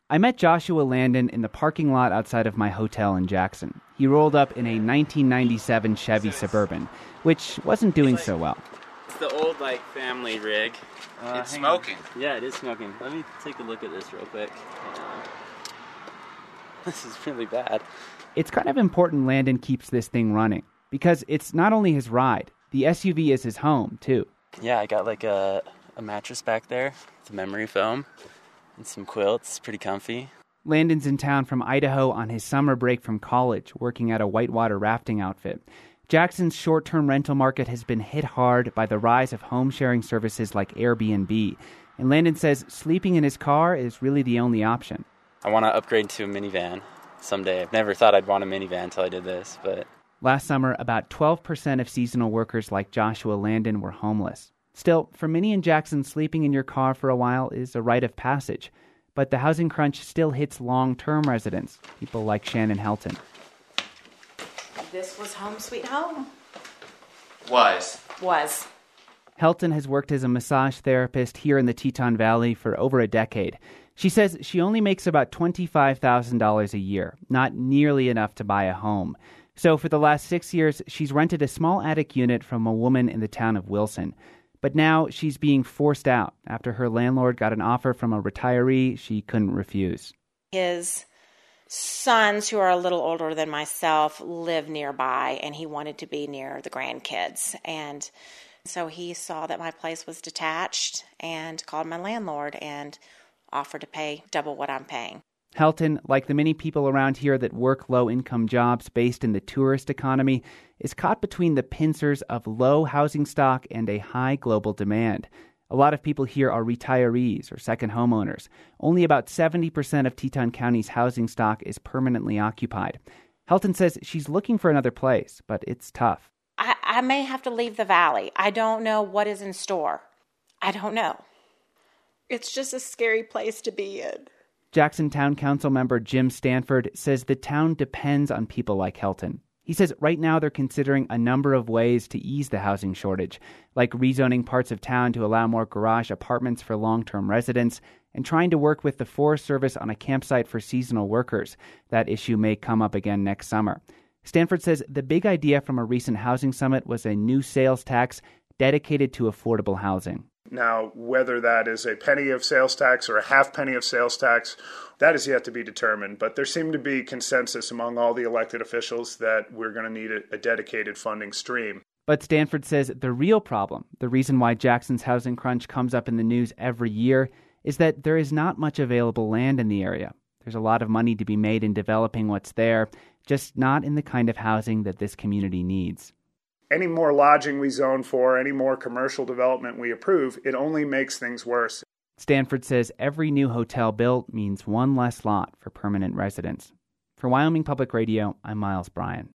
I met Joshua Landon in the parking lot outside of my hotel in Jackson. He rolled up in a 1997 Chevy Suburban, which wasn't doing so well. It's the old, family rig. It's smoking. Yeah, it is smoking. Let me take a look at this real quick. This is really bad. It's kind of important Landon keeps this thing running, because it's not only his ride, the SUV is his home, too. Yeah, I got a mattress back there. It's a memory foam. And some quilts, pretty comfy. Landon's in town from Idaho on his summer break from college, working at a whitewater rafting outfit. Jackson's short-term rental market has been hit hard by the rise of home-sharing services like Airbnb. And Landon says sleeping in his car is really the only option. I want to upgrade to a minivan someday. I've never thought I'd want a minivan until I did this, but... Last summer, about 12% of seasonal workers like Joshua Landon were homeless. Still, for many in Jackson, sleeping in your car for a while is a rite of passage. But the housing crunch still hits long-term residents, people like Shannon Helton. This was home sweet home. Was. Helton has worked as a massage therapist here in the Teton Valley for over a decade. She says she only makes about $25,000 a year, not nearly enough to buy a home. So for the last 6 years, she's rented a small attic unit from a woman in the town of Wilson. But now she's being forced out after her landlord got an offer from a retiree she couldn't refuse. His sons, who are a little older than myself, live nearby, and he wanted to be near the grandkids. And so he saw that my place was detached and called my landlord and offered to pay double what I'm paying. Helton, like the many people around here that work low-income jobs based in the tourist economy, is caught between the pincers of low housing stock and a high global demand. A lot of people here are retirees or second homeowners. Only about 70% of Teton County's housing stock is permanently occupied. Helton says she's looking for another place, but it's tough. I may have to leave the valley. I don't know what is in store. I don't know. It's just a scary place to be in. Jackson Town Council member Jim Stanford says the town depends on people like Helton. He says right now they're considering a number of ways to ease the housing shortage, like rezoning parts of town to allow more garage apartments for long-term residents and trying to work with the Forest Service on a campsite for seasonal workers. That issue may come up again next summer. Stanford says the big idea from a recent housing summit was a new sales tax dedicated to affordable housing. Now, whether that is a penny of sales tax or a half penny of sales tax, that is yet to be determined. But there seemed to be consensus among all the elected officials that we're going to need a dedicated funding stream. But Stanford says the real problem, the reason why Jackson's housing crunch comes up in the news every year, is that there is not much available land in the area. There's a lot of money to be made in developing what's there, just not in the kind of housing that this community needs. Any more lodging we zone for, any more commercial development we approve, it only makes things worse. Stanford says every new hotel built means one less lot for permanent residents. For Wyoming Public Radio, I'm Miles Bryan.